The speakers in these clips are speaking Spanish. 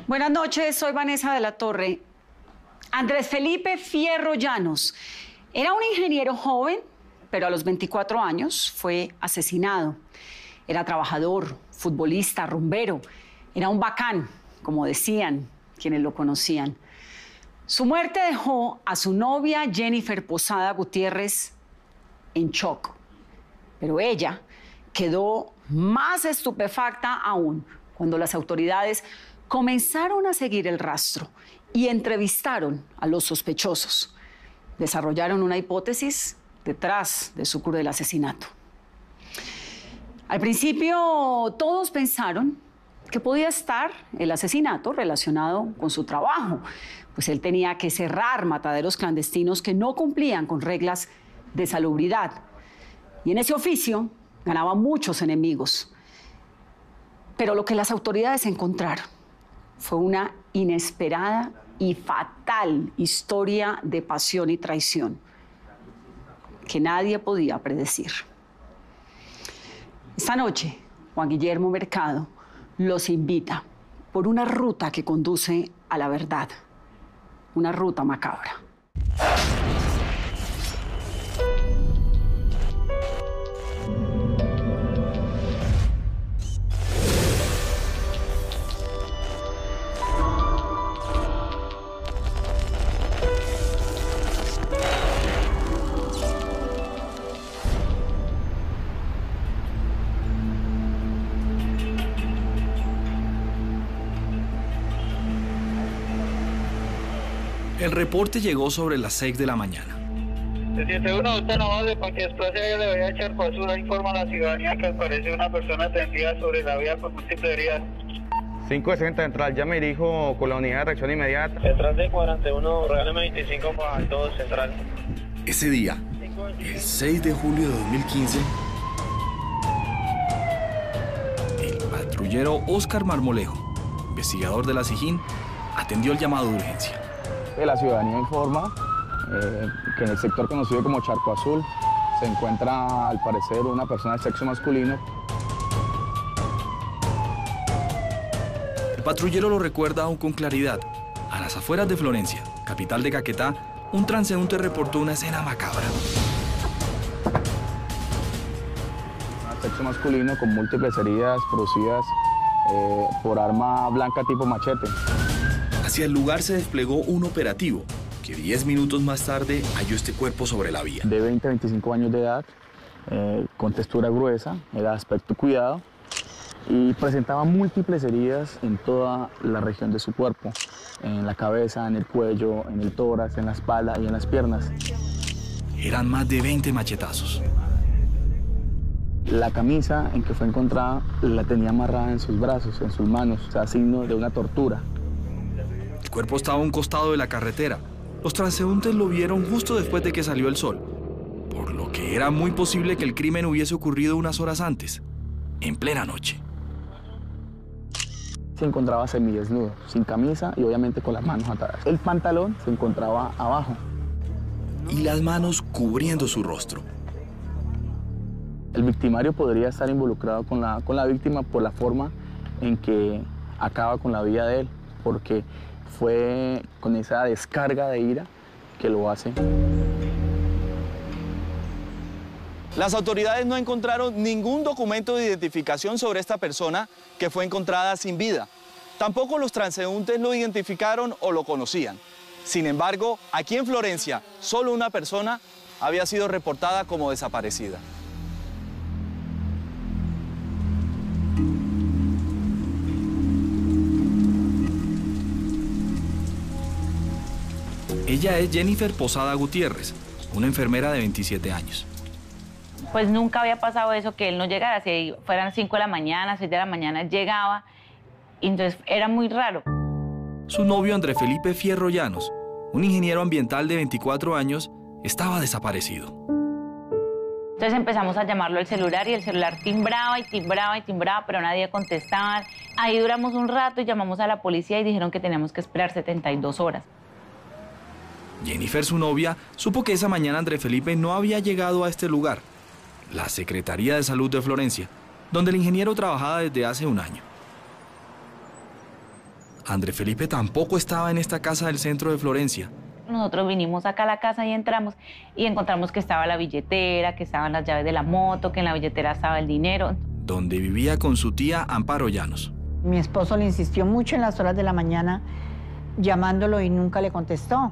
Buenas noches, soy Vanessa de la Torre. Andrés Felipe Fierro Llanos era un ingeniero joven, pero a los 24 años fue asesinado. Era trabajador, futbolista, rumbero. Era un bacán, como decían quienes lo conocían. Su muerte dejó a su novia Jennifer Posada Gutiérrez en shock. Pero ella quedó más estupefacta aún cuando las autoridades comenzaron a seguir el rastro y entrevistaron a los sospechosos. Desarrollaron una hipótesis detrás de su cruel asesinato. Al principio todos pensaron que podía estar el asesinato relacionado con su trabajo, pues él tenía que cerrar mataderos clandestinos que no cumplían con reglas de salubridad. Y en ese oficio ganaba muchos enemigos. Pero lo que las autoridades encontraron fue una inesperada y fatal historia de pasión y traición que nadie podía predecir. Esta noche, Juan Guillermo Mercado los invita por una ruta que conduce a la verdad, una ruta macabra. El reporte llegó sobre las 6 de la mañana. Se siente una nota nomás de para que después se le vaya a echar por sur, informa a la ciudadanía que aparece una persona atendida sobre la vía por múltiples heridas. 560 central, ya me dirijo con la unidad de reacción inmediata. Central de 41, regálame 25 para todo central. Ese día, el 6 de julio de 2015, el patrullero Óscar Marmolejo, investigador de la SIJIN, atendió el llamado de urgencia. La ciudadanía informa que en el sector conocido como Charco Azul se encuentra, al parecer, una persona de sexo masculino. El patrullero lo recuerda aún con claridad. A las afueras de Florencia, capital de Caquetá, un transeúnte reportó una escena macabra. Sexo masculino con múltiples heridas producidas por arma blanca tipo machete. Hacia el lugar se desplegó un operativo que 10 minutos más tarde halló este cuerpo sobre la vía. De 20 a 25 años de edad, con textura gruesa, era de aspecto cuidado y presentaba múltiples heridas en toda la región de su cuerpo, en la cabeza, en el cuello, en el tórax, en la espalda y en las piernas. Eran más de 20 machetazos. La camisa en que fue encontrada la tenía amarrada en sus brazos, en sus manos, o sea, signo de una tortura. El cuerpo estaba a un costado de la carretera. Los transeúntes lo vieron justo después de que salió el sol, por lo que era muy posible que el crimen hubiese ocurrido unas horas antes, en plena noche. Se encontraba semidesnudo, sin camisa y obviamente con las manos atadas. El pantalón se encontraba abajo. Y las manos cubriendo su rostro. El victimario podría estar involucrado con la víctima por la forma en que acaba con la vida de él, porque fue con esa descarga de ira que lo hace. Las autoridades no encontraron ningún documento de identificación sobre esta persona que fue encontrada sin vida. Tampoco los transeúntes lo identificaron o lo conocían. Sin embargo, aquí en Florencia, solo una persona había sido reportada como desaparecida. Ella es Jennifer Posada Gutiérrez, una enfermera de 27 años. Pues nunca había pasado eso, que él no llegara, si fueran 5 de la mañana, 6 de la mañana, llegaba, y entonces era muy raro. Su novio Andrés Felipe Fierro Llanos, un ingeniero ambiental de 24 años, estaba desaparecido. Entonces empezamos a llamarlo al celular y el celular timbraba y timbraba y timbraba, pero nadie contestaba. Ahí duramos un rato y llamamos a la policía y dijeron que teníamos que esperar 72 horas. Jennifer, su novia, supo que esa mañana Andrés Felipe no había llegado a este lugar, la Secretaría de Salud de Florencia, donde el ingeniero trabajaba desde hace un año. Andrés Felipe tampoco estaba en esta casa del centro de Florencia. Nosotros vinimos acá a la casa y entramos y encontramos que estaba la billetera, que estaban las llaves de la moto, que en la billetera estaba el dinero. Donde vivía con su tía Amparo Llanos. Mi esposo le insistió mucho en las horas de la mañana llamándolo y nunca le contestó.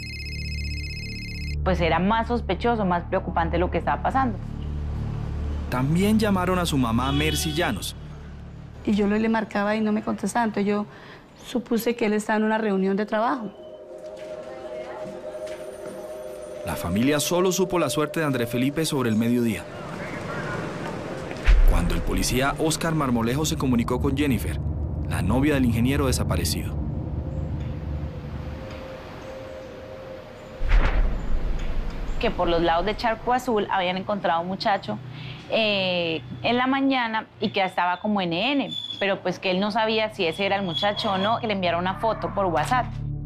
Pues era más sospechoso, más preocupante lo que estaba pasando. También llamaron a su mamá Mercy Llanos. Y yo le marcaba y no me contestaba, entonces yo supuse que él estaba en una reunión de trabajo. La familia solo supo la suerte de Andrés Felipe sobre el mediodía. Cuando el policía Óscar Marmolejo se comunicó con Jennifer, la novia del ingeniero desaparecido. Que por los lados de Charco Azul habían encontrado a un muchacho en la mañana y que estaba como NN, pero pues que él no sabía si ese era el muchacho o no, que le enviaron una foto por WhatsApp.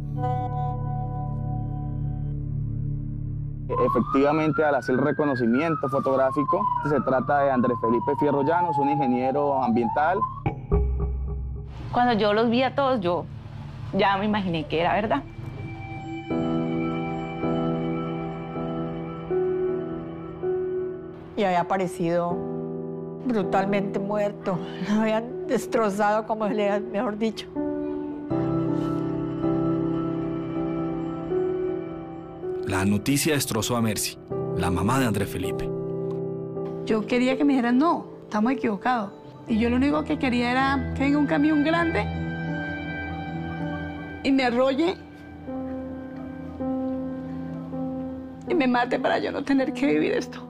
Efectivamente, al hacer el reconocimiento fotográfico, se trata de Andrés Felipe Fierro Llanos, un ingeniero ambiental. Cuando yo los vi a todos, yo ya me imaginé que era verdad. Y había aparecido brutalmente muerto. Lo habían destrozado, como mejor dicho. La noticia destrozó a Mercy, la mamá de Andrés Felipe. Yo quería que me dijeran, no, estamos equivocados. Y yo lo único que quería era que venga un camión grande y me arrolle y me mate para yo no tener que vivir esto.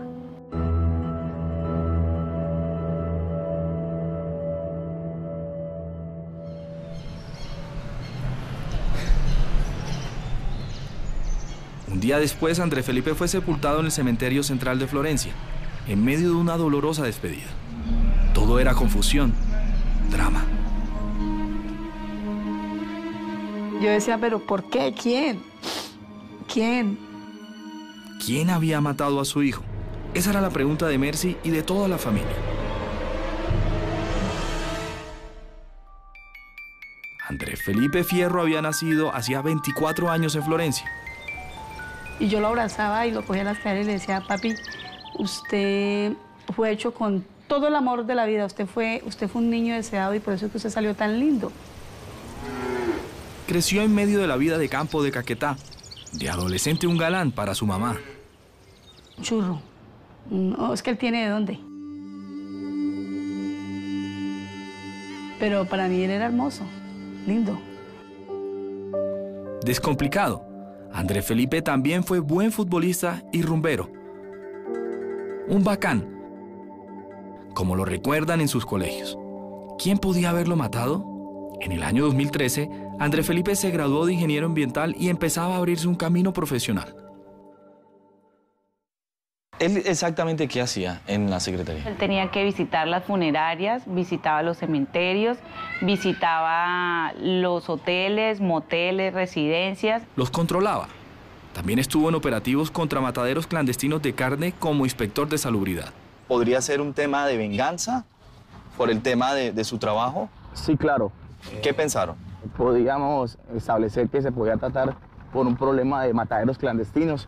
Un día después, Andrés Felipe fue sepultado en el cementerio central de Florencia, en medio de una dolorosa despedida. Todo era confusión, drama. Yo decía, pero ¿por qué? ¿Quién? ¿Quién? ¿Quién había matado a su hijo? Esa era la pregunta de Mercy y de toda la familia. Andrés Felipe Fierro había nacido hacía 24 años en Florencia. Y yo lo abrazaba y lo cogía a las caderas y le decía, papi, usted fue hecho con todo el amor de la vida. Usted fue un niño deseado y por eso es que usted salió tan lindo. Creció en medio de la vida de campo de Caquetá. De adolescente un galán para su mamá. Churro. No, es que él tiene de dónde. Pero para mí él era hermoso, lindo. Descomplicado. Andrés Felipe también fue buen futbolista y rumbero. Un bacán, como lo recuerdan en sus colegios. ¿Quién podía haberlo matado? En el año 2013, Andrés Felipe se graduó de ingeniero ambiental y empezaba a abrirse un camino profesional. ¿Él exactamente qué hacía en la secretaría? Él tenía que visitar las funerarias, visitaba los cementerios, visitaba los hoteles, moteles, residencias. Los controlaba. También estuvo en operativos contra mataderos clandestinos de carne como inspector de salubridad. ¿Podría ser un tema de venganza por el tema de su trabajo? Sí, claro. ¿Qué pensaron? Podíamos establecer que se podía tratar por un problema de mataderos clandestinos.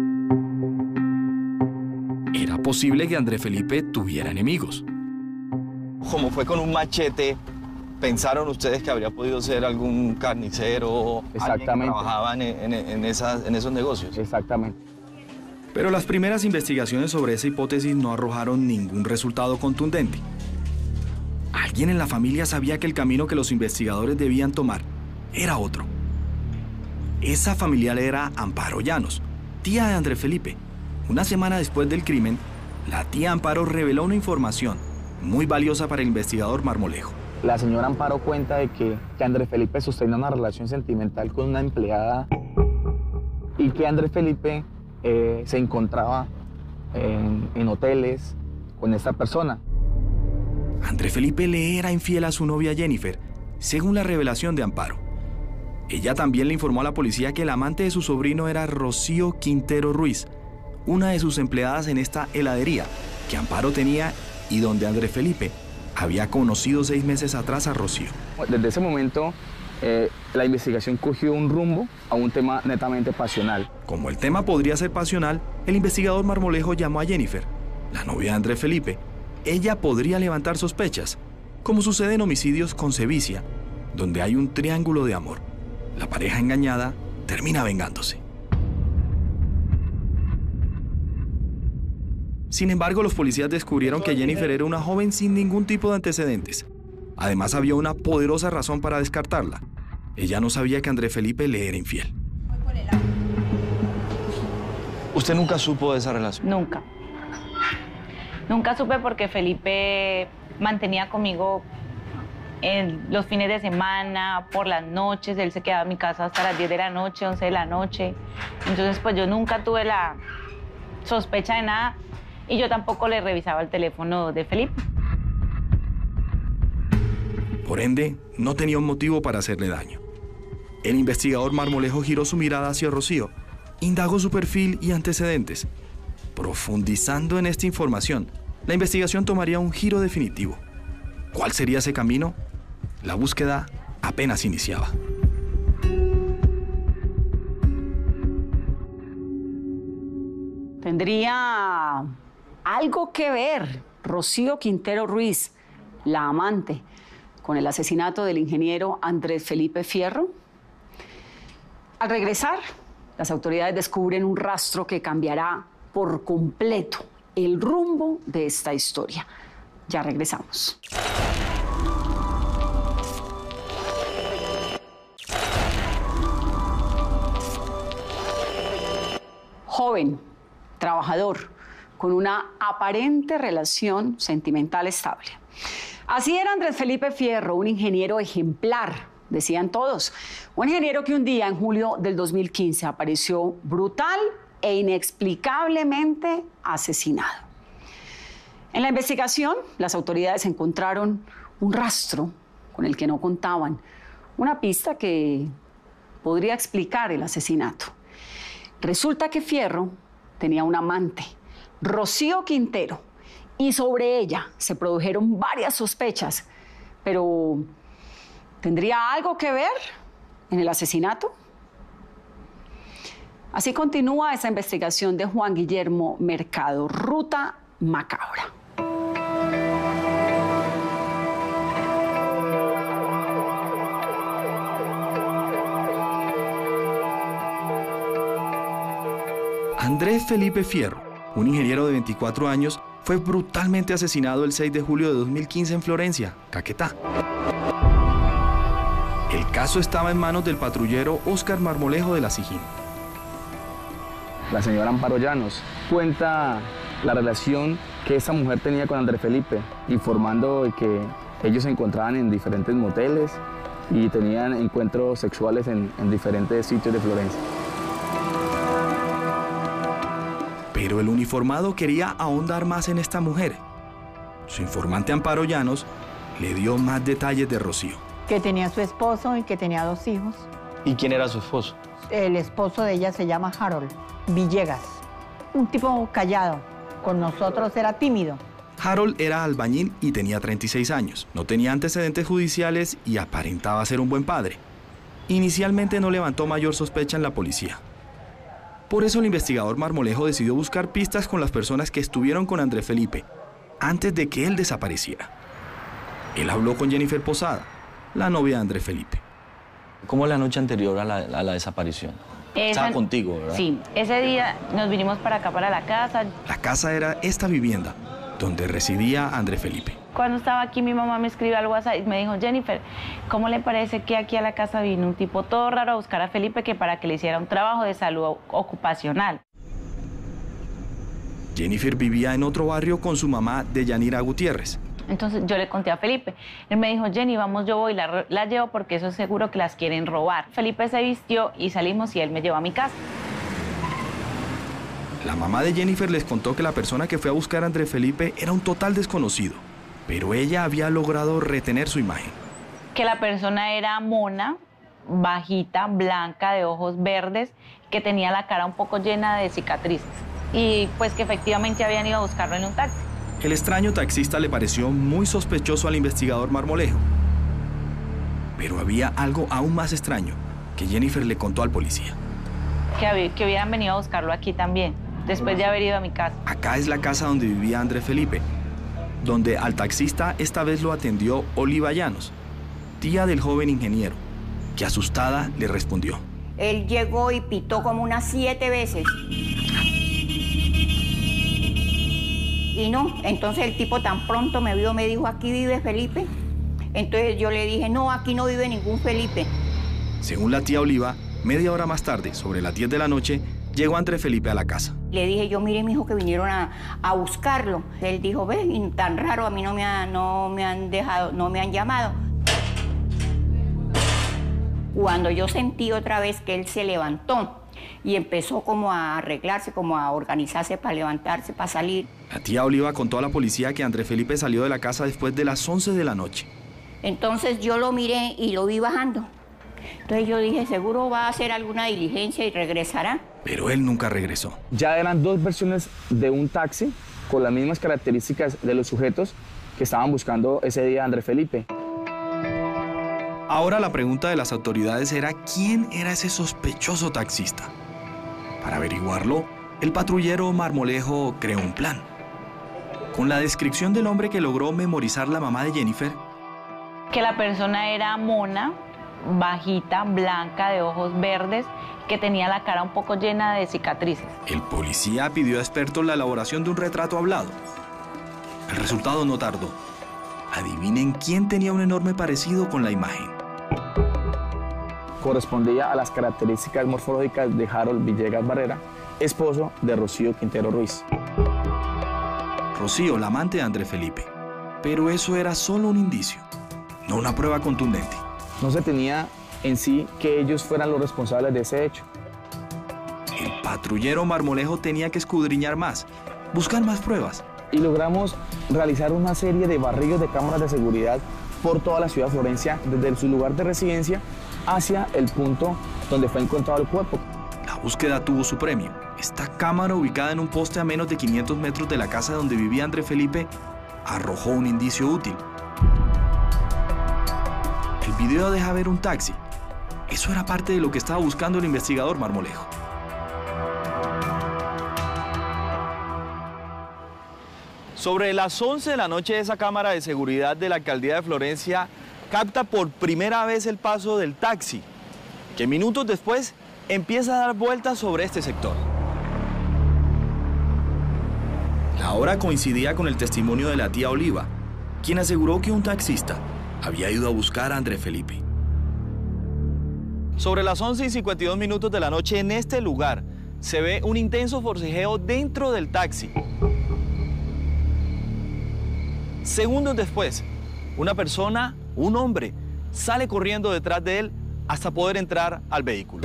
Era posible que Andrés Felipe tuviera enemigos. Como fue con un machete, ¿pensaron ustedes que habría podido ser algún carnicero? Exactamente. Alguien que trabajaba en esos negocios. Exactamente. Pero las primeras investigaciones sobre esa hipótesis no arrojaron ningún resultado contundente. Alguien en la familia sabía que el camino que los investigadores debían tomar era otro. Esa familiar era Amparo Llanos, tía de Andrés Felipe. Una semana después del crimen, la tía Amparo reveló una información muy valiosa para el investigador Marmolejo. La señora Amparo cuenta de que Andrés Felipe sostenía una relación sentimental con una empleada y que Andrés Felipe se encontraba en hoteles con esta persona. Andrés Felipe le era infiel a su novia Jennifer, según la revelación de Amparo. Ella también le informó a la policía que el amante de su sobrino era Rocío Quintero Ruiz, una de sus empleadas en esta heladería que Amparo tenía y donde Andrés Felipe había conocido 6 meses atrás a Rocío. Desde ese momento la investigación cogió un rumbo a un tema netamente pasional. Como el tema podría ser pasional, el investigador Marmolejo llamó a Jennifer, la novia de Andrés Felipe. Ella podría levantar sospechas, como sucede en homicidios con sevicia, donde hay un triángulo de amor. La pareja engañada termina vengándose. Sin embargo, los policías descubrieron que Jennifer era una joven sin ningún tipo de antecedentes. Además, había una poderosa razón para descartarla. Ella no sabía que Andrés Felipe le era infiel. ¿Usted nunca supo de esa relación? Nunca. Nunca supe porque Felipe mantenía conmigo en los fines de semana, por las noches. Él se quedaba en mi casa hasta las 10 de la noche, 11 de la noche. Entonces, pues yo nunca tuve la sospecha de nada y yo tampoco le revisaba el teléfono de Felipe. Por ende, no tenía un motivo para hacerle daño. El investigador Marmolejo giró su mirada hacia Rocío, indagó su perfil y antecedentes. Profundizando en esta información, la investigación tomaría un giro definitivo. ¿Cuál sería ese camino? La búsqueda apenas iniciaba. ¿Tendría algo que ver Rocío Quintero Ruiz, la amante, con el asesinato del ingeniero Andrés Felipe Fierro? Al regresar, las autoridades descubren un rastro que cambiará por completo el rumbo de esta historia. Ya regresamos. Joven, trabajador, con una aparente relación sentimental estable. Así era Andrés Felipe Fierro, un ingeniero ejemplar, decían todos. Un ingeniero que un día, en julio del 2015, apareció brutal e inexplicablemente asesinado. En la investigación, las autoridades encontraron un rastro con el que no contaban, una pista que podría explicar el asesinato. Resulta que Fierro tenía un amante, Rocío Quintero, y sobre ella se produjeron varias sospechas. Pero, ¿tendría algo que ver en el asesinato? Así continúa esa investigación de Juan Guillermo Mercado, Ruta Macabra. Andrés Felipe Fierro, un ingeniero de 24 años, fue brutalmente asesinado el 6 de julio de 2015 en Florencia, Caquetá. El caso estaba en manos del patrullero Óscar Marmolejo de la Sijín. La señora Amparo Llanos cuenta la relación que esa mujer tenía con Andrés Felipe, informando de que ellos se encontraban en diferentes moteles y tenían encuentros sexuales en diferentes sitios de Florencia. Pero el uniformado quería ahondar más en esta mujer. Su informante Amparo Llanos le dio más detalles de Rocío. Que tenía su esposo y que tenía 2 hijos. ¿Y quién era su esposo? El esposo de ella se llama Harold Villegas, un tipo callado. Con nosotros era tímido. Harold era albañil y tenía 36 años. No tenía antecedentes judiciales y aparentaba ser un buen padre. Inicialmente no levantó mayor sospecha en la policía. Por eso el investigador Marmolejo decidió buscar pistas con las personas que estuvieron con Andrés Felipe antes de que él desapareciera. Él habló con Jennifer Posada, la novia de Andrés Felipe. ¿Cómo la noche anterior a la desaparición? Estaba contigo, ¿verdad? Sí, ese día nos vinimos para acá, para la casa. La casa era esta vivienda, donde residía Andrés Felipe. Cuando estaba aquí, mi mamá me escribió al WhatsApp y me dijo, Jennifer, ¿cómo le parece que aquí a la casa vino un tipo todo raro a buscar a Felipe que para que le hiciera un trabajo de salud ocupacional? Jennifer vivía en otro barrio con su mamá, Deyanira Gutiérrez. Entonces yo le conté a Felipe. Él me dijo, Jenny, vamos, yo voy, la llevo porque eso es seguro que las quieren robar. Felipe se vistió y salimos y él me llevó a mi casa. La mamá de Jennifer les contó que la persona que fue a buscar a Andrés Felipe era un total desconocido, pero ella había logrado retener su imagen. Que la persona era mona, bajita, blanca, de ojos verdes, que tenía la cara un poco llena de cicatrices. Y pues que efectivamente habían ido a buscarlo en un taxi. El extraño taxista le pareció muy sospechoso al investigador Marmolejo. Pero había algo aún más extraño que Jennifer le contó al policía. Que hubieran venido a buscarlo aquí también, después de haber ido a mi casa. Acá es la casa donde vivía Andrés Felipe, donde al taxista esta vez lo atendió Oliva Llanos, tía del joven ingeniero, que asustada le respondió. Él llegó y pitó como unas 7 veces. Y no, entonces el tipo tan pronto me vio, me dijo, ¿aquí vive Felipe? Entonces yo le dije, no, aquí no vive ningún Felipe. Según la tía Oliva, media hora más tarde, sobre las 10 de la noche, llegó Andrés Felipe a la casa. Le dije yo, mire, mijo, que vinieron a buscarlo. Él dijo, ve, tan raro, a mí no me han llamado. Cuando yo sentí otra vez que él se levantó y empezó como a arreglarse, como a organizarse para levantarse, para salir. La tía Oliva contó a la policía que Andrés Felipe salió de la casa después de las 11 de la noche. Entonces yo lo miré y lo vi bajando. Entonces yo dije, seguro va a hacer alguna diligencia y regresará. Pero él nunca regresó. Ya eran 2 versiones de un taxi con las mismas características de los sujetos que estaban buscando ese día a Andrés Felipe. Ahora la pregunta de las autoridades era quién era ese sospechoso taxista. Para averiguarlo, el patrullero Marmolejo creó un plan. Con la descripción del hombre que logró memorizar la mamá de Jennifer, Que la persona era mona, bajita, blanca, de ojos verdes, que tenía la cara un poco llena de cicatrices. el policía pidió a expertos la elaboración de un retrato hablado. El resultado no tardó. Adivinen quién tenía un enorme parecido con la imagen. Correspondía a las características morfológicas de Harold Villegas Barrera, esposo de Rocío Quintero Ruiz. Rocío, la amante de Andrés Felipe. Pero eso era solo un indicio, no una prueba contundente. No se tenía en sí que ellos fueran los responsables de ese hecho. El patrullero Marmolejo tenía que escudriñar más, buscar más pruebas. Y logramos realizar una serie de barridos de cámaras de seguridad por toda la ciudad de Florencia, desde su lugar de residencia hacia el punto donde fue encontrado el cuerpo. La búsqueda tuvo su premio. Esta cámara, ubicada en un poste a menos de 500 metros de la casa donde vivía Andrés Felipe, arrojó un indicio útil. El video deja ver un taxi. Eso era parte de lo que estaba buscando el investigador Marmolejo. Sobre las 11 de la noche, esa cámara de seguridad de la alcaldía de Florencia capta por primera vez el paso del taxi, que minutos después empieza a dar vueltas sobre este sector. La hora coincidía con el testimonio de la tía Oliva, quien aseguró que un taxista había ido a buscar a Andrés Felipe. Sobre las 11:52 de la noche, en este lugar, se ve un intenso forcejeo dentro del taxi. Segundos después, una persona, un hombre, sale corriendo detrás de él hasta poder entrar al vehículo.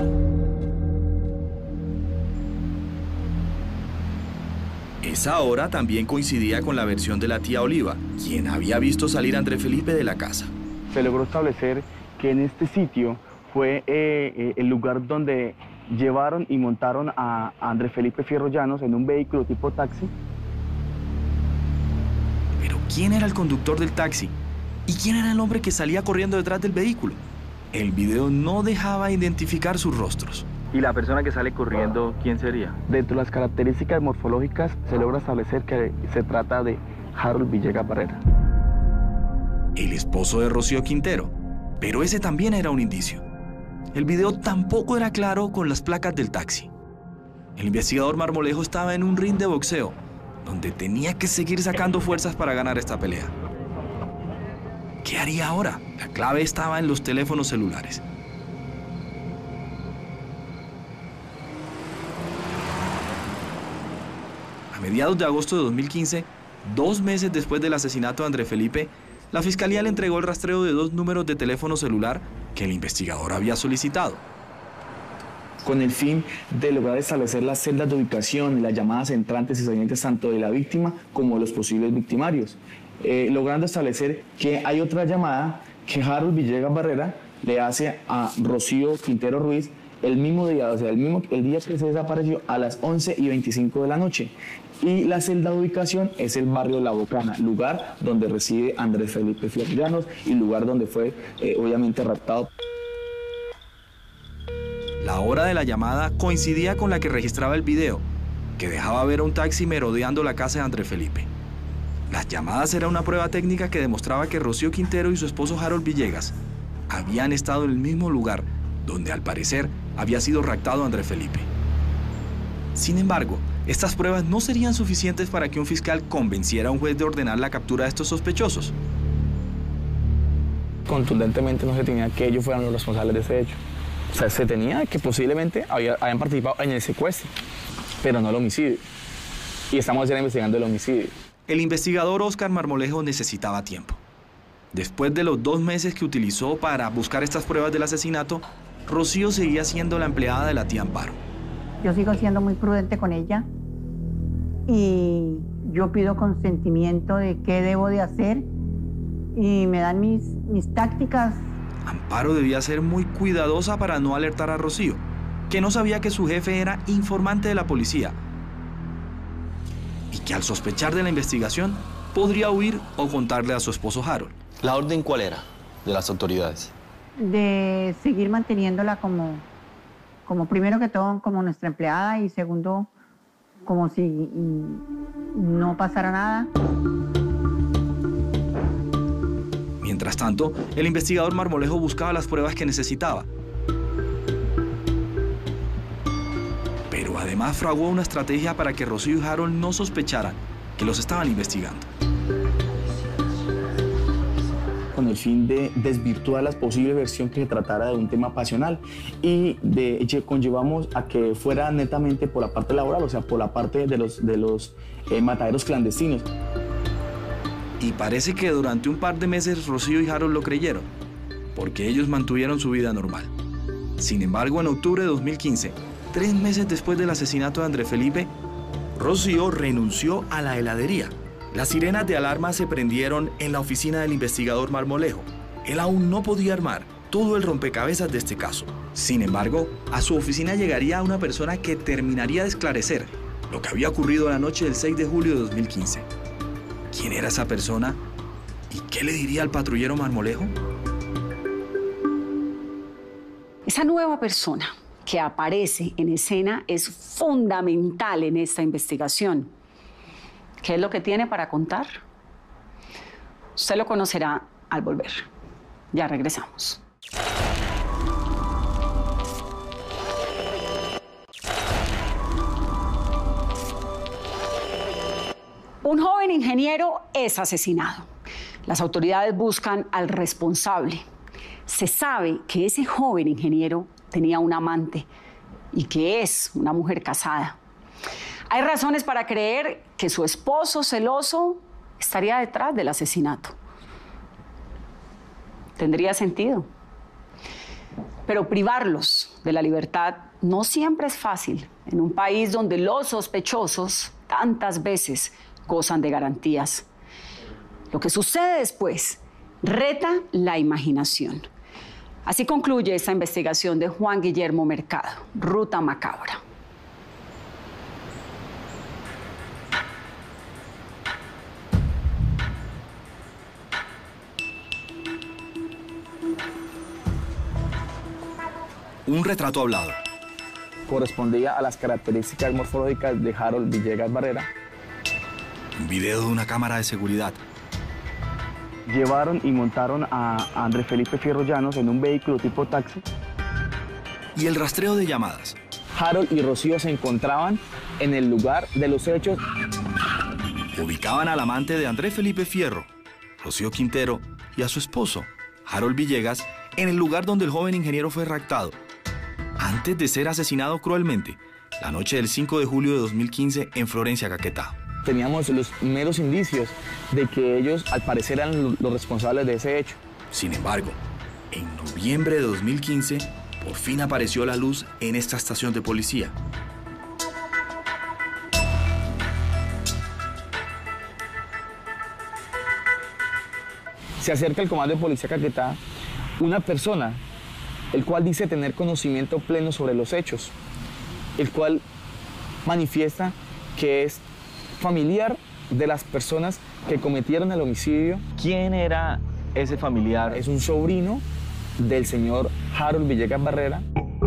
Esa hora también coincidía con la versión de la tía Oliva, quien había visto salir a Andrés Felipe de la casa. Se logró establecer que en este sitio fue el lugar donde llevaron y montaron a Andrés Felipe Fierro Llanos en un vehículo tipo taxi. Pero ¿quién era el conductor del taxi? ¿Y quién era el hombre que salía corriendo detrás del vehículo? El video no dejaba identificar sus rostros. ¿Y la persona que sale corriendo, quién sería? Dentro de las características morfológicas se logra establecer que se trata de Harold Villegas Barrera. El esposo de Rocío Quintero. Pero ese también era un indicio. El video tampoco era claro con las placas del taxi. El investigador Marmolejo estaba en un ring de boxeo, donde tenía que seguir sacando fuerzas para ganar esta pelea. ¿Qué haría ahora? La clave estaba en los teléfonos celulares. A mediados de agosto de 2015, 2 meses después del asesinato de Andrés Felipe, la Fiscalía le entregó el rastreo de 2 números de teléfono celular que el investigador había solicitado. Con el fin de lograr establecer las celdas de ubicación y las llamadas entrantes y salientes tanto de la víctima como de los posibles victimarios, logrando establecer que hay otra llamada que Harold Villegas Barrera le hace a Rocío Quintero Ruiz el mismo día, o sea, el día que se desapareció a las 11:25 de la noche. Y la celda de ubicación es el barrio La Bocana, lugar donde reside Andrés Felipe Fierro Llanos y lugar donde fue obviamente raptado. La hora de la llamada coincidía con la que registraba el video, que dejaba ver a un taxi merodeando la casa de Andrés Felipe. Las llamadas eran una prueba técnica que demostraba que Rocío Quintero y su esposo Harold Villegas habían estado en el mismo lugar donde al parecer había sido raptado Andrés Felipe. Sin embargo, estas pruebas no serían suficientes para que un fiscal convenciera a un juez de ordenar la captura de estos sospechosos. Contundentemente no se tenía que ellos fueran los responsables de ese hecho. O sea, se tenía que posiblemente habían participado en el secuestro, pero no el homicidio. Y estamos ya investigando el homicidio. El investigador Óscar Marmolejo necesitaba tiempo. Después de los 2 meses que utilizó para buscar estas pruebas del asesinato, Rocío seguía siendo la empleada de la tía Amparo. Yo sigo siendo muy prudente con ella y yo pido consentimiento de qué debo de hacer y me dan mis tácticas. Amparo debía ser muy cuidadosa para no alertar a Rocío, que no sabía que su jefe era informante de la policía y que al sospechar de la investigación podría huir o contarle a su esposo Harold. ¿La orden cuál era de las autoridades? De seguir manteniéndola como primero que todo como nuestra empleada y segundo como si no pasara nada. Mientras tanto, el investigador Marmolejo buscaba las pruebas que necesitaba. Pero además fraguó una estrategia para que Rocío y Harold no sospecharan que los estaban investigando. Con el fin de desvirtuar la posible versión que se tratara de un tema pasional y conllevamos a que fuera netamente por la parte laboral, o sea, por la parte de los mataderos clandestinos. Y parece que durante un par de meses Rocío y Harold lo creyeron, porque ellos mantuvieron su vida normal. Sin embargo, en octubre de 2015, 3 meses después del asesinato de Andrés Felipe, Rocío renunció a la heladería. Las sirenas de alarma se prendieron en la oficina del investigador Marmolejo. Él aún no podía armar todo el rompecabezas de este caso. Sin embargo, a su oficina llegaría una persona que terminaría de esclarecer lo que había ocurrido la noche del 6 de julio de 2015. ¿Quién era esa persona? ¿Y qué le diría al patrullero Marmolejo? Esa nueva persona que aparece en escena es fundamental en esta investigación. ¿Qué es lo que tiene para contar? Usted lo conocerá al volver. Ya regresamos. Un joven ingeniero es asesinado. Las autoridades buscan al responsable. Se sabe que ese joven ingeniero tenía un amante y que es una mujer casada. Hay razones para creer que su esposo celoso estaría detrás del asesinato. Tendría sentido. Pero privarlos de la libertad no siempre es fácil en un país donde los sospechosos tantas veces gozan de garantías. Lo que sucede después reta la imaginación. Así concluye esta investigación de Juan Guillermo Mercado, Ruta Macabra. Un retrato hablado. Correspondía a las características morfológicas de Harold Villegas Barrera. Un video de una cámara de seguridad. Llevaron y montaron a Andrés Felipe Fierro Llanos en un vehículo tipo taxi. Y el rastreo de llamadas. Harold y Rocío se encontraban en el lugar de los hechos. Ubicaban al amante de Andrés Felipe Fierro, Rocío Quintero, y a su esposo, Harold Villegas, en el lugar donde el joven ingeniero fue raptado, antes de ser asesinado cruelmente, la noche del 5 de julio de 2015 en Florencia, Caquetá. Teníamos los meros indicios de que ellos, al parecer, eran los responsables de ese hecho. Sin embargo, en noviembre de 2015, por fin apareció la luz en esta estación de policía. Se acerca el comando de policía Caquetá una persona el cual dice tener conocimiento pleno sobre los hechos, el cual manifiesta que es familiar de las personas que cometieron el homicidio. ¿Quién era ese familiar? Es un sobrino del señor Harold Villegas Barrera.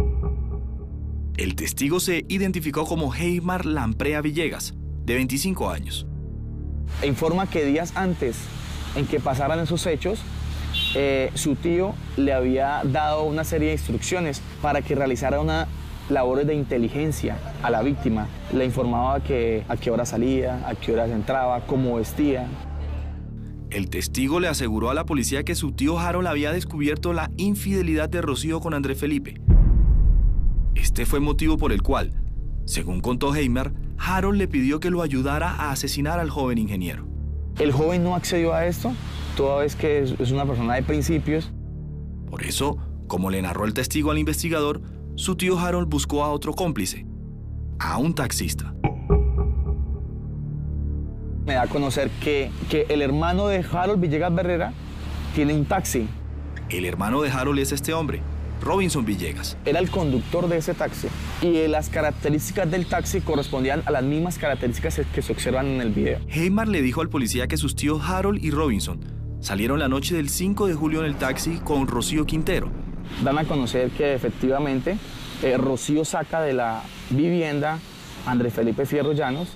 El testigo se identificó como Heymar Lamprea Villegas, de 25 años. E informa que días antes en que pasaran esos hechos, su tío le había dado una serie de instrucciones para que realizara una labores de inteligencia a la víctima. Le informaba a qué hora salía, a qué horas entraba, cómo vestía. El testigo le aseguró a la policía que su tío Harold había descubierto la infidelidad de Rocío con Andrés Felipe. Este fue motivo por el cual, según contó Heymar, Harold le pidió que lo ayudara a asesinar al joven ingeniero. El joven no accedió a esto, toda vez que es una persona de principios. Por eso, como le narró el testigo al investigador, su tío Harold buscó a otro cómplice, a un taxista. Me da a conocer que el hermano de Harold Villegas Barrera tiene un taxi. El hermano de Harold es este hombre, Robinson Villegas. Era el conductor de ese taxi y las características del taxi correspondían a las mismas características que se observan en el video. Heymar le dijo al policía que sus tíos Harold y Robinson salieron la noche del 5 de julio en el taxi con Rocío Quintero. Dan a conocer que efectivamente Rocío saca de la vivienda a Andrés Felipe Fierro Llanos.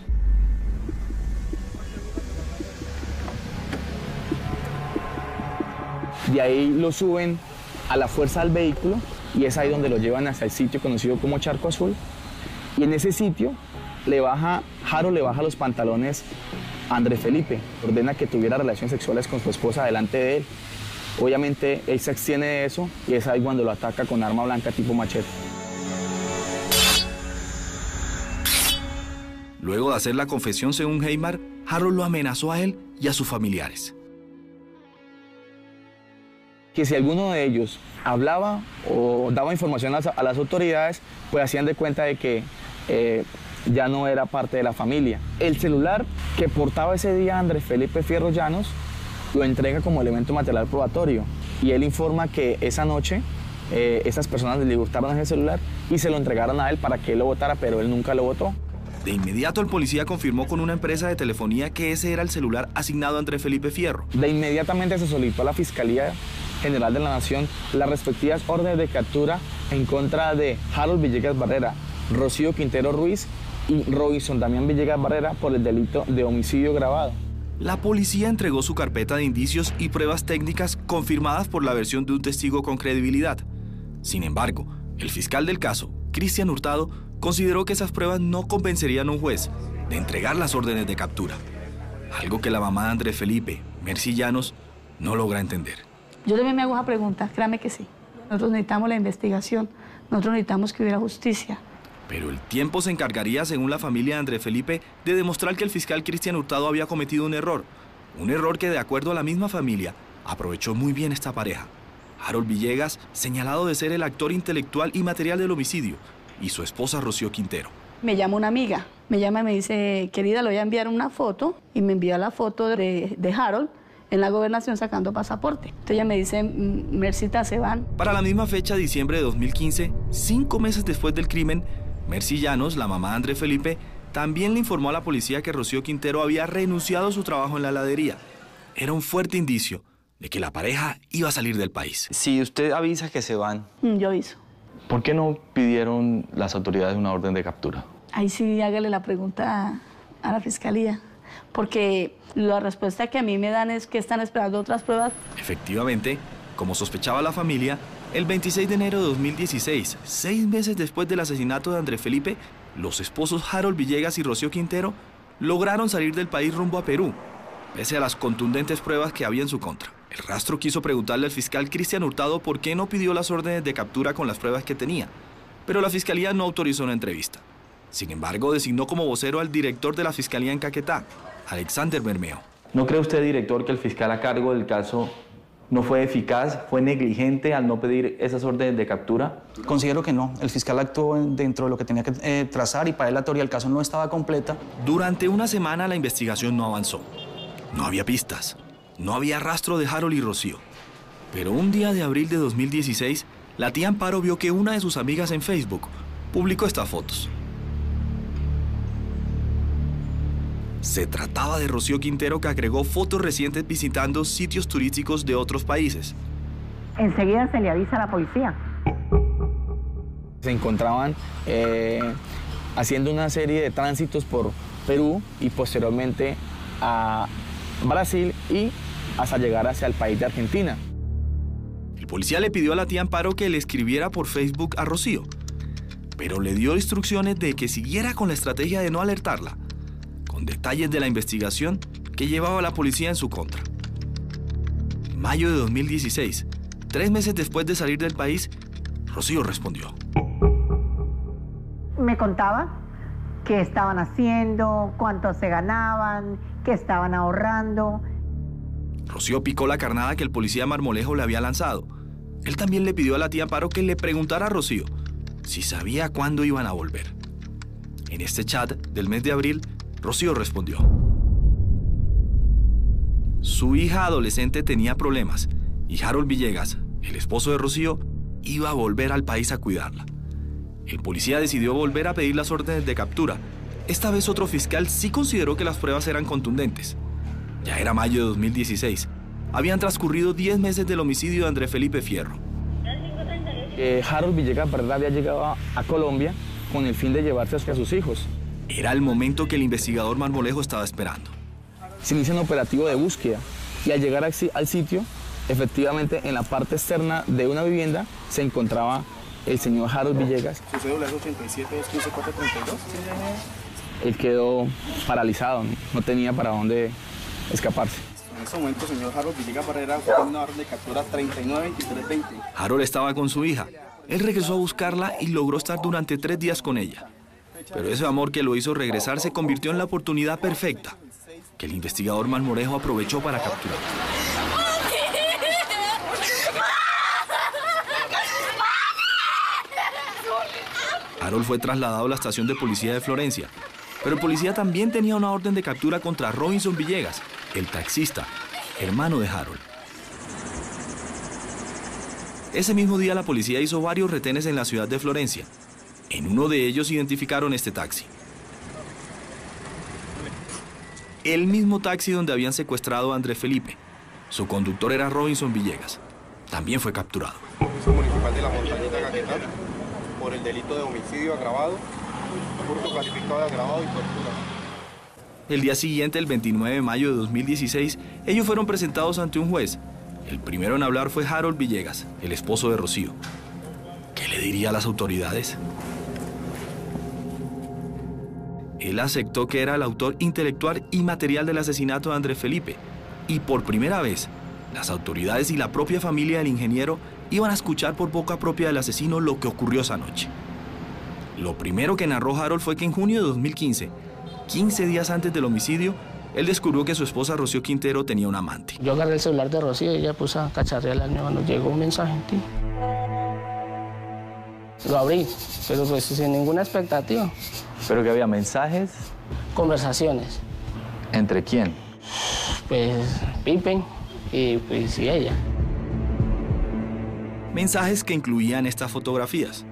De ahí lo suben a la fuerza del vehículo y es ahí donde lo llevan hacia el sitio conocido como Charco Azul. Y en ese sitio Harold le baja los pantalones a Andrés Felipe, ordena que tuviera relaciones sexuales con su esposa delante de él. Obviamente él se extiende de eso y es ahí cuando lo ataca con arma blanca tipo machete. Luego de hacer la confesión según Heymar, Harold lo amenazó a él y a sus familiares. Que si alguno de ellos hablaba o daba información a las autoridades, pues hacían de cuenta de que ya no era parte de la familia. El celular que portaba ese día Andrés Felipe Fierro Llanos lo entrega como elemento material probatorio y él informa que esa noche esas personas le gustaron ese celular y se lo entregaron a él para que él lo botara, pero él nunca lo botó. De inmediato el policía confirmó con una empresa de telefonía que ese era el celular asignado a Andrés Felipe Fierro. De inmediatamente se solicitó a la Fiscalía General de la Nación las respectivas órdenes de captura en contra de Harold Villegas Barrera, Rocío Quintero Ruiz y Robinson Damián Villegas Barrera por el delito de homicidio agravado. La policía entregó su carpeta de indicios y pruebas técnicas confirmadas por la versión de un testigo con credibilidad. Sin embargo, el fiscal del caso, Cristian Hurtado, consideró que esas pruebas no convencerían a un juez de entregar las órdenes de captura, algo que la mamá de Andrés Felipe, Mercy Llanos, no logra entender. Yo también me hago esa pregunta, créame que sí. Nosotros necesitamos la investigación, nosotros necesitamos que hubiera justicia. Pero el tiempo se encargaría, según la familia de Andrés Felipe, de demostrar que el fiscal Cristian Hurtado había cometido un error que, de acuerdo a la misma familia, aprovechó muy bien esta pareja. Harold Villegas, señalado de ser el actor intelectual y material del homicidio, y su esposa Rocío Quintero. Me llama una amiga, me llama y me dice, querida, le voy a enviar una foto, y me envía la foto de Harold en la gobernación sacando pasaporte. Entonces ella me dice, Mercita, se van. Para la misma fecha, diciembre de 2015, 5 meses después del crimen, Mercy Llanos, la mamá de Andrés Felipe, también le informó a la policía que Rocío Quintero había renunciado a su trabajo en la heladería. Era un fuerte indicio de que la pareja iba a salir del país. Si usted avisa que se van, Yo aviso. ¿por qué no pidieron las autoridades una orden de captura? Ahí sí hágale la pregunta a la fiscalía, porque la respuesta que a mí me dan es que están esperando otras pruebas. Efectivamente, como sospechaba la familia, el 26 de enero de 2016, 6 meses después del asesinato de Andrés Felipe, los esposos Harold Villegas y Rocío Quintero lograron salir del país rumbo a Perú, pese a las contundentes pruebas que había en su contra. El rastro quiso preguntarle al fiscal Cristian Hurtado por qué no pidió las órdenes de captura con las pruebas que tenía, pero la fiscalía no autorizó una entrevista. Sin embargo, designó como vocero al director de la fiscalía en Caquetá, Alexander Bermeo. ¿No cree usted, director, que el fiscal a cargo del caso no fue eficaz, fue negligente al no pedir esas órdenes de captura? Considero que no. El fiscal actuó dentro de lo que tenía que trazar y para él la teoría del caso no estaba completa. Durante una semana la investigación no avanzó. No había pistas. No había rastro de Harold y Rocío. Pero un día de abril de 2016, la tía Amparo vio que una de sus amigas en Facebook publicó estas fotos. Se trataba de Rocío Quintero, que agregó fotos recientes visitando sitios turísticos de otros países. Enseguida se le avisa a la policía. Se encontraban haciendo una serie de tránsitos por Perú y posteriormente a Brasil y hasta llegar hacia el país de Argentina. El policía le pidió a la tía Amparo que le escribiera por Facebook a Rocío, pero le dio instrucciones de que siguiera con la estrategia de no alertarla, con detalles de la investigación que llevaba la policía en su contra. Mayo de 2016, 3 meses después de salir del país, Rocío respondió. Me contaba qué estaban haciendo, cuánto se ganaban, qué estaban ahorrando. Rocío picó la carnada que el policía Marmolejo le había lanzado. Él también le pidió a la tía Amparo que le preguntara a Rocío si sabía cuándo iban a volver. En este chat del mes de abril, Rocío respondió. Su hija adolescente tenía problemas y Harold Villegas, el esposo de Rocío, iba a volver al país a cuidarla. El policía decidió volver a pedir las órdenes de captura. Esta vez otro fiscal sí consideró que las pruebas eran contundentes. Ya era mayo de 2016. Habían transcurrido 10 meses del homicidio de Andrés Felipe Fierro. Harold Villegas, ¿verdad?, había llegado a Colombia con el fin de llevarse hacia sus hijos. Era el momento que el investigador Marmolejo estaba esperando. Se inicia un operativo de búsqueda y al llegar al sitio, efectivamente en la parte externa de una vivienda se encontraba el señor Harold Villegas. ¿Su cédula es 87 215 432? Él quedó paralizado, no tenía para dónde escaparse. En ese momento, señor Harold Villegas Barrera fue una orden de captura 392320. Harold estaba con su hija. Él regresó a buscarla y logró estar durante 3 días con ella. Pero ese amor que lo hizo regresar se convirtió en la oportunidad perfecta que el investigador Marmolejo aprovechó para capturar. Harold fue trasladado a la estación de policía de Florencia, pero el policía también tenía una orden de captura contra Robinson Villegas, el taxista, hermano de Harold. Ese mismo día la policía hizo varios retenes en la ciudad de Florencia. En uno de ellos identificaron este taxi. El mismo taxi donde habían secuestrado a Andrés Felipe. Su conductor era Robinson Villegas. También fue capturado. Oficio municipal de la Montañita Caquetá por el delito de homicidio agravado, hurto calificado de agravado y tortura. El día siguiente, el 29 de mayo de 2016, ellos fueron presentados ante un juez. El primero en hablar fue Harold Villegas, el esposo de Rocío. ¿Qué le diría a las autoridades? Él aceptó que era el autor intelectual y material del asesinato de Andrés Felipe. Y por primera vez, las autoridades y la propia familia del ingeniero iban a escuchar por boca propia del asesino lo que ocurrió esa noche. Lo primero que narró Harold fue que en junio de 2015, 15 días antes del homicidio, él descubrió que su esposa Rocío Quintero tenía un amante. Yo agarré el celular de Rocío y ella puso a cacharrear al mío. Nos llegó un mensaje en ti. Lo abrí, pero pues sin ninguna expectativa. ¿Pero que había mensajes? Conversaciones. ¿Entre quién? Pues Pipe y pues y ella. Mensajes que incluían estas fotografías.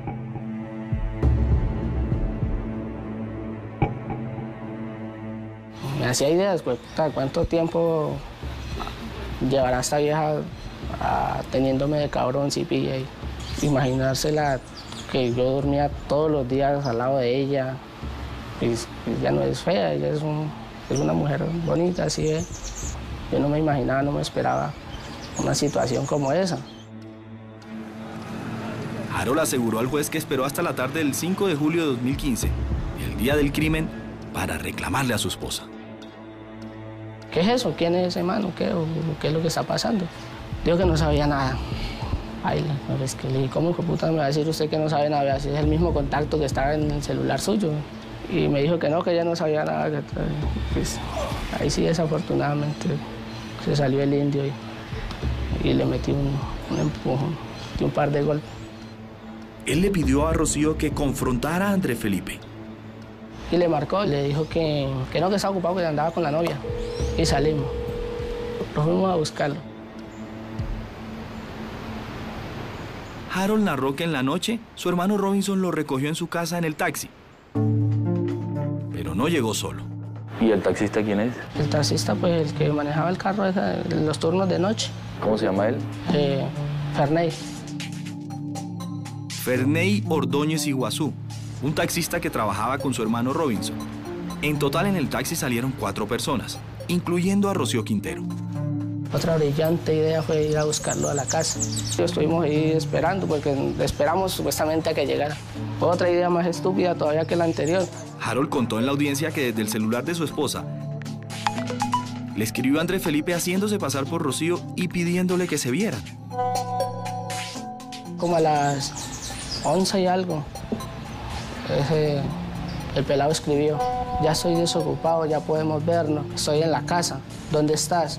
Me hacía ideas, pues, ¿cuánto tiempo llevará esta vieja teniéndome de cabrón si pilla? Y imaginársela que yo dormía todos los días al lado de ella. Pues, ella no es fea, ella es una mujer bonita, así es. Yo no me imaginaba, no me esperaba una situación como esa. Harold aseguró al juez que esperó hasta la tarde del 5 de julio de 2015, el día del crimen, para reclamarle a su esposa. ¿Qué es eso? ¿Quién es ese mano? ¿Qué es lo que está pasando? Digo que no sabía nada. Ay, no, es que le dije, ¿cómo puta me va a decir usted que no sabe nada? Si es el mismo contacto que estaba en el celular suyo. Y me dijo que no, que ella no sabía nada. Que, pues, ahí sí, desafortunadamente, se salió el indio y le metí un empujón y un par de golpes. Él le pidió a Rocío que confrontara a Andrés Felipe. Y le marcó, le dijo que no, que estaba ocupado, que andaba con la novia. Y salimos. Nos fuimos a buscarlo. Harold narró que en la noche su hermano Robinson lo recogió en su casa en el taxi. Pero no llegó solo. ¿Y el taxista quién es? El taxista, pues el que manejaba el carro en los turnos de noche. ¿Cómo se llama él? Ferney. Ferney Ordóñez Iguazú, un taxista que trabajaba con su hermano Robinson. En total en el taxi salieron 4 personas, incluyendo a Rocío Quintero. Otra brillante idea fue ir a buscarlo a la casa. Estuvimos ahí esperando, porque esperamos supuestamente a que llegara. Otra idea más estúpida todavía que la anterior. Harold contó en la audiencia que desde el celular de su esposa le escribió a Andrés Felipe haciéndose pasar por Rocío y pidiéndole que se vieran. Como a las 11 y algo, el pelado escribió: ya estoy desocupado, ya podemos vernos, estoy en la casa, ¿dónde estás?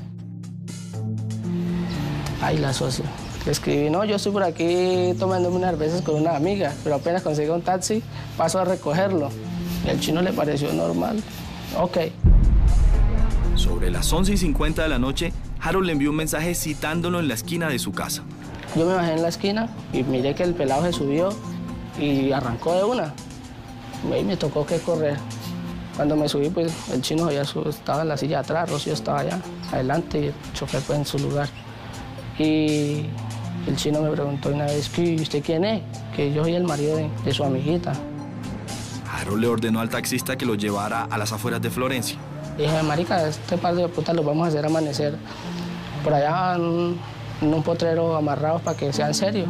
Ay, la socia. Le escribí: no, yo estoy por aquí tomándome unas cervezas con una amiga, pero apenas consigo un taxi, paso a recogerlo. Y al chino le pareció normal. Ok. Sobre las 11:50 de la noche, Harold le envió un mensaje citándolo en la esquina de su casa. Yo me bajé en la esquina y miré que el pelado se subió y arrancó de una. Y me tocó que correr. Cuando me subí, pues el chino ya estaba en la silla de atrás, Rocío estaba allá adelante y el chofer pues en su lugar. Y el chino me preguntó una vez: ¿y usted quién es? Que yo soy el marido de su amiguita. Harold le ordenó al taxista que lo llevara a las afueras de Florencia. Dije: marica, este par de putas los vamos a hacer amanecer por allá en un potrero amarrados para que sean serios.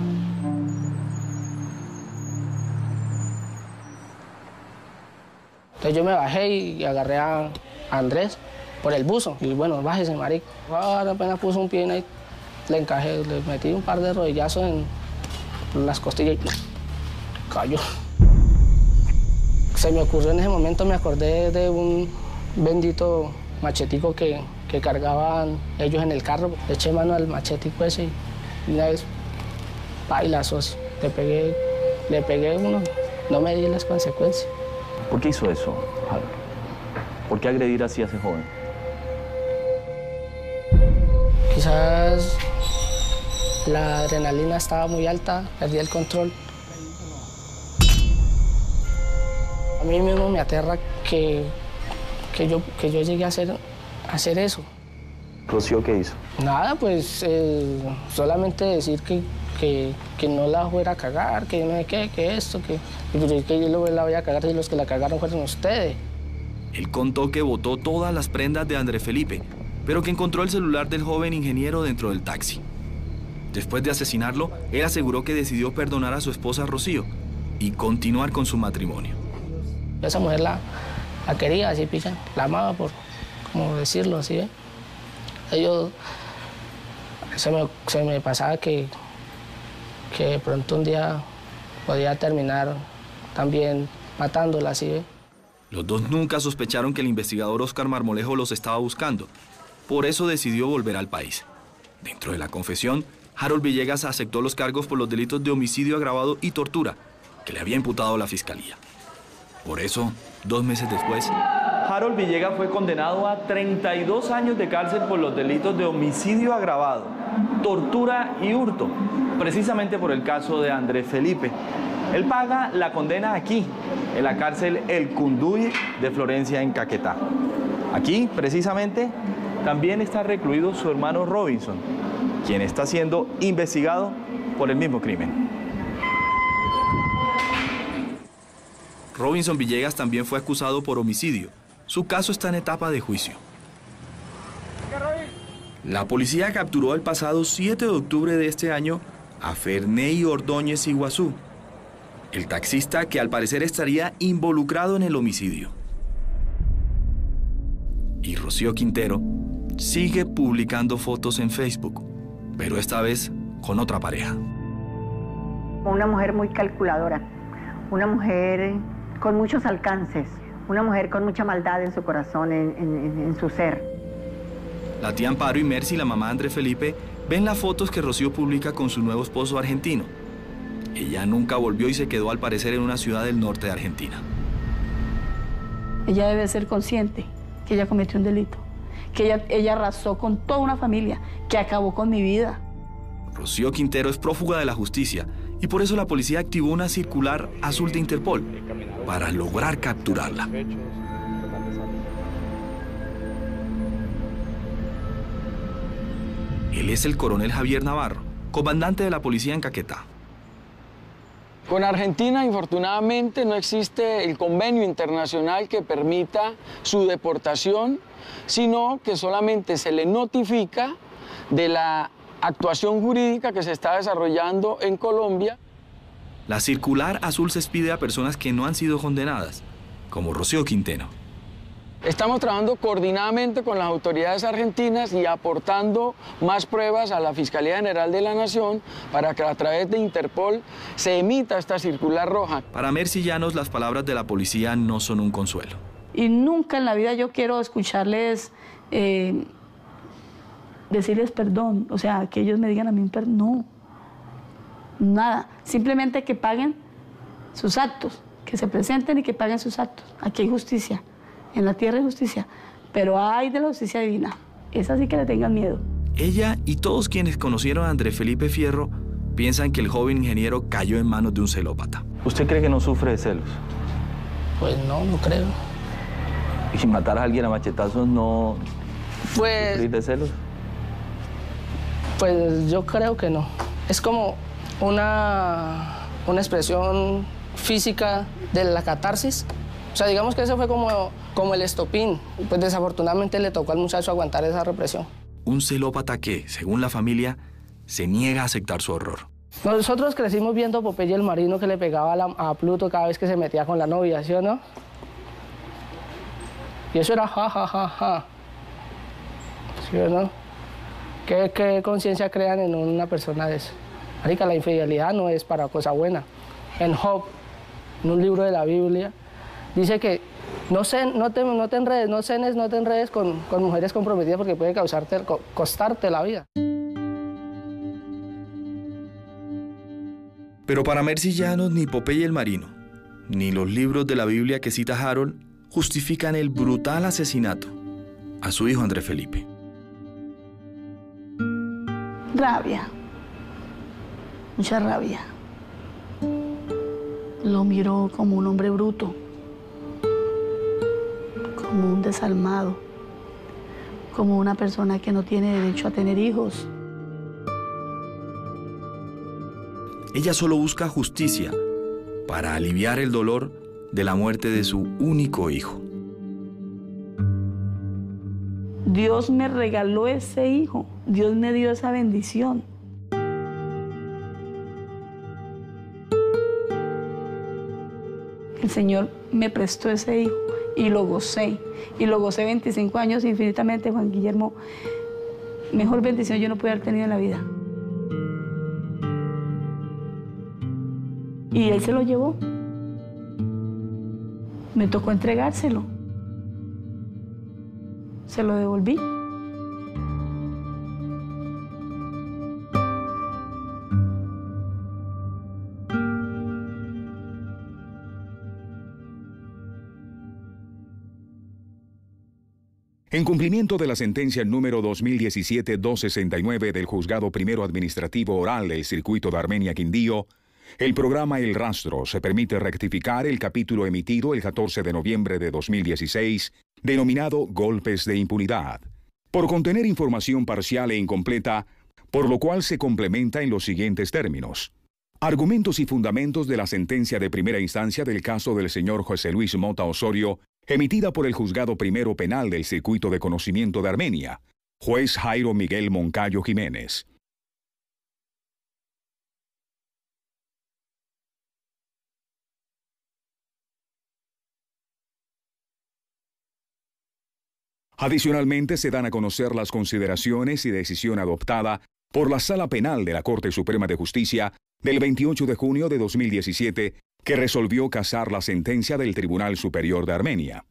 Entonces yo me bajé y agarré a Andrés por el buzo. Y bueno, bájese, marica. Ahora apenas puso un pie ahí, le encajé, le metí un par de rodillazos en las costillas y cayó. Se me ocurrió en ese momento, me acordé de un bendito machetico que cargaban ellos en el carro. Le eché mano al machetico ese y una vez, bailas, le pegué uno, no me di las consecuencias. ¿Por qué hizo eso, Harold? ¿Por qué agredir así a ese joven? Quizás la adrenalina estaba muy alta, perdí el control. A mí mismo me aterra que yo llegué a hacer eso. ¿Rocío qué hizo? Nada, pues solamente decir que no la fuera a cagar, que no sé qué, que esto, que yo la voy a cagar y los que la cagaron fueron ustedes. Él contó que botó todas las prendas de Andrés Felipe, pero que encontró el celular del joven ingeniero dentro del taxi. Después de asesinarlo, él aseguró que decidió perdonar a su esposa Rocío y continuar con su matrimonio. Esa mujer la quería, así picha, la amaba, por como decirlo así, ¿eh? Se me pasaba que de pronto un día podía terminar también matándola, así, ¿eh? Los dos nunca sospecharon que el investigador Óscar Marmolejo los estaba buscando. Por eso decidió volver al país. Dentro de la confesión, Harold Villegas aceptó los cargos por los delitos de homicidio agravado y tortura que le había imputado la fiscalía. Por eso, 2 meses después, Harold Villegas fue condenado a 32 años de cárcel por los delitos de homicidio agravado, tortura y hurto, precisamente por el caso de Andrés Felipe. Él paga la condena aquí, en la cárcel El Cunduy de Florencia, en Caquetá. Aquí, precisamente, también está recluido su hermano Robinson, quien está siendo investigado por el mismo crimen. Robinson Villegas también fue acusado por homicidio. Su caso está en etapa de juicio. La policía capturó el pasado 7 de octubre de este año a Ferney Ordóñez Iguazú, el taxista que al parecer estaría involucrado en el homicidio. Y Rocío Quintero sigue publicando fotos en Facebook, pero esta vez con otra pareja. Una mujer muy calculadora, una mujer con muchos alcances, una mujer con mucha maldad en su corazón, en su ser. La tía Amparo y Mercy, la mamá de Andrés Felipe, ven las fotos que Rocío publica con su nuevo esposo argentino. Ella nunca volvió y se quedó al parecer en una ciudad del norte de Argentina. Ella debe ser consciente que ella cometió un delito, que ella arrasó con toda una familia, que acabó con mi vida. Rocío Quintero es prófuga de la justicia y por eso la policía activó una circular azul de Interpol para lograr capturarla. Él es el coronel Javier Navarro, comandante de la policía en Caquetá. Con Argentina, infortunadamente, no existe el convenio internacional que permita su deportación, sino que solamente se le notifica de la actuación jurídica que se está desarrollando en Colombia. La circular azul se expide a personas que no han sido condenadas, como Rocío Quintero. Estamos trabajando coordinadamente con las autoridades argentinas y aportando más pruebas a la Fiscalía General de la Nación para que a través de Interpol se emita esta circular roja. Para Mercy Llanos, las palabras de la policía no son un consuelo. Y nunca en la vida yo quiero escucharles decirles perdón, o sea, que ellos me digan a mí un perdón, no, nada, simplemente que paguen sus actos, que se presenten y que paguen sus actos. Aquí hay justicia. En la tierra hay justicia, pero hay de la justicia divina. Esa sí que le tengan miedo. Ella y todos quienes conocieron a Andrés Felipe Fierro piensan que el joven ingeniero cayó en manos de un celópata. ¿Usted cree que no sufre de celos? Pues no, no creo. ¿Y si matar a alguien a machetazos no sufrir de celos? Pues yo creo que no. Es como una expresión física de la catarsis. O sea, digamos que eso fue como el estopín. Pues desafortunadamente le tocó al muchacho aguantar esa represión. Un celópata que, según la familia, se niega a aceptar su horror. Nosotros crecimos viendo a Popeye el Marino que le pegaba a Pluto cada vez que se metía con la novia, ¿sí o no? Y eso era ja, ja, ja, ja. ¿Sí o no? ¿Qué conciencia crean en una persona de eso? Marica, la infidelidad no es para cosa buena. En Job, en un libro de la Biblia, dice que no te enredes con mujeres comprometidas porque puede costarte la vida. Pero para Mercy Llanos, ni Popeye el Marino, ni los libros de la Biblia que cita Harold justifican el brutal asesinato a su hijo Andrés Felipe. Rabia, mucha rabia. Lo miró como un hombre bruto, como un desalmado, como una persona que no tiene derecho a tener hijos. Ella solo busca justicia para aliviar el dolor de la muerte de su único hijo. Dios me regaló ese hijo, Dios me dio esa bendición. El Señor me prestó ese hijo y lo gocé 25 años infinitamente, Juan Guillermo. Mejor bendición yo no pude haber tenido en la vida. Y él se lo llevó. Me tocó entregárselo. Se lo devolví. En cumplimiento de la sentencia número 2017-269 del Juzgado Primero Administrativo Oral del Circuito de Armenia-Quindío, el programa El Rastro se permite rectificar el capítulo emitido el 14 de noviembre de 2016, denominado Golpes de Impunidad, por contener información parcial e incompleta, por lo cual se complementa en los siguientes términos. Argumentos y fundamentos de la sentencia de primera instancia del caso del señor José Luis Mota Osorio, emitida por el Juzgado Primero Penal del Circuito de Conocimiento de Armenia, juez Jairo Miguel Moncayo Jiménez. Adicionalmente, se dan a conocer las consideraciones y decisión adoptada por la Sala Penal de la Corte Suprema de Justicia del 28 de junio de 2017, que resolvió casar la sentencia del Tribunal Superior de Armenia.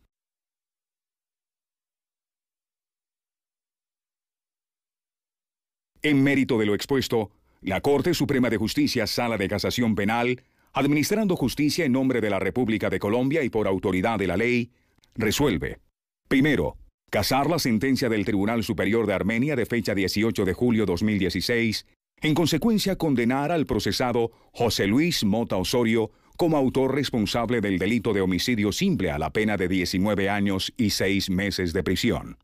En mérito de lo expuesto, la Corte Suprema de Justicia, Sala de Casación Penal, administrando justicia en nombre de la República de Colombia y por autoridad de la ley, resuelve: primero, casar la sentencia del Tribunal Superior de Armenia de fecha 18 de julio 2016, En consecuencia, condenar al procesado José Luis Mota Osorio como autor responsable del delito de homicidio simple a la pena de 19 años y 6 meses de prisión.